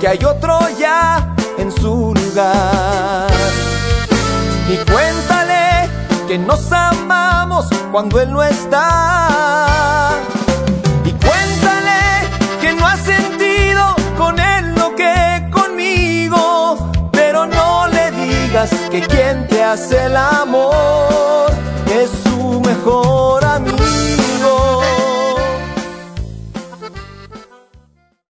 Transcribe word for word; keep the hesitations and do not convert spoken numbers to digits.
que hay otro ya en su lugar. Y cuéntale que nos amamos cuando él no está. Y cuéntale que no has sentido con él lo que conmigo, pero no le digas que quien te hace el amor